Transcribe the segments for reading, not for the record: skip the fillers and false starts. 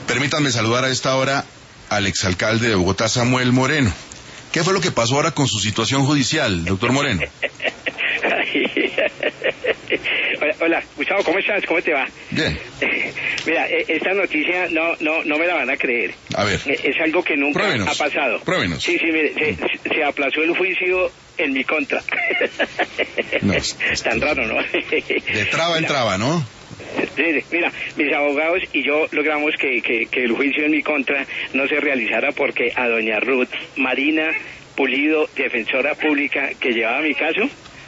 Permítanme saludar a esta hora al exalcalde de Bogotá, Samuel Moreno. ¿Qué fue lo que pasó ahora con su situación judicial, doctor Moreno? Hola, Gustavo, ¿cómo estás? ¿Cómo te va? Bien. Mira, esta noticia no me la van a creer. A ver. Es algo que nunca ha pasado. Pruébenos. Sí, mire, se aplazó el juicio en mi contra. No, tan raro, ¿no? De traba en traba, ¿no? Mira, mis abogados y yo logramos que el juicio en mi contra no se realizara porque a doña Ruth Marina Pulido, defensora pública que llevaba mi caso,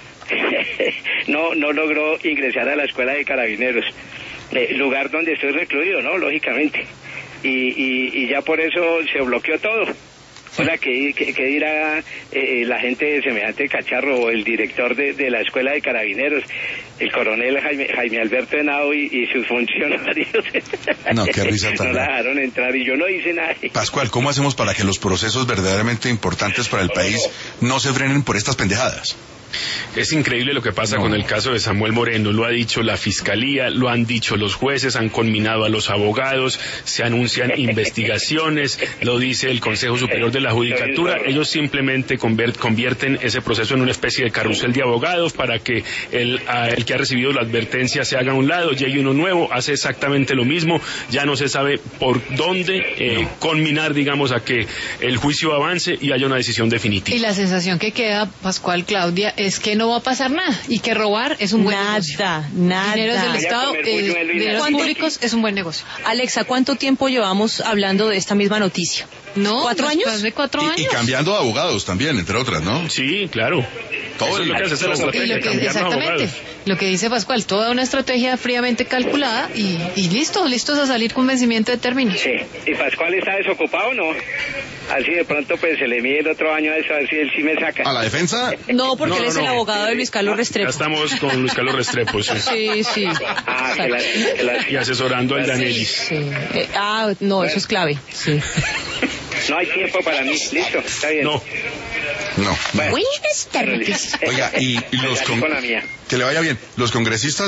no logró ingresar a la escuela de carabineros, lugar donde estoy recluido, ¿no? Lógicamente. Y ya por eso se bloqueó todo. Hola, ¿qué dirá la gente de semejante cacharro o el director de la escuela de carabineros, el coronel Jaime Alberto Henao y sus funcionarios? No, qué risa tan no la dejaron entrar y yo no hice nada. Pascual, ¿cómo hacemos para que los procesos verdaderamente importantes para el país no se frenen por estas pendejadas? Es increíble lo que pasa con el caso de Samuel Moreno. Lo ha dicho la Fiscalía, lo han dicho los jueces, han conminado a los abogados, se anuncian investigaciones, lo dice el Consejo Superior de la Judicatura. Ellos simplemente convierten ese proceso en una especie de carrusel de abogados para que el que ha recibido la advertencia se haga a un lado, y hay uno nuevo, hace exactamente lo mismo. Ya no se sabe por dónde conminar, digamos, a que el juicio avance y haya una decisión definitiva. Y la sensación que queda, Pascual, Claudia, es que no va a pasar nada y que robar es un buen negocio. Nada. Dineros del Estado, dineros públicos es un buen negocio. Alexa, ¿cuánto tiempo llevamos hablando de esta misma noticia? No, ¿4 años? Más de 4 años. Y cambiando de abogados también, entre otras, ¿no? Sí, claro. Todo es lo que hace la estrategia, exactamente. Lo que dice Pascual, toda una estrategia fríamente calculada y listos a salir con vencimiento de términos. Sí. ¿Y Pascual está desocupado o no? Así de pronto pues se le mide el otro año a eso, a ver si él sí me saca. ¿A la defensa? No, porque él es el abogado de Luis Carlos Restrepo. Ya estamos con Luis Carlos Restrepo, sí. Sí. Y asesorando al Danelis. Sí. No, eso es clave. Sí. No hay tiempo para mí, listo, está bien. No. Buenas tardes. Oiga, y los con la mía. que le vaya bien. Los congresistas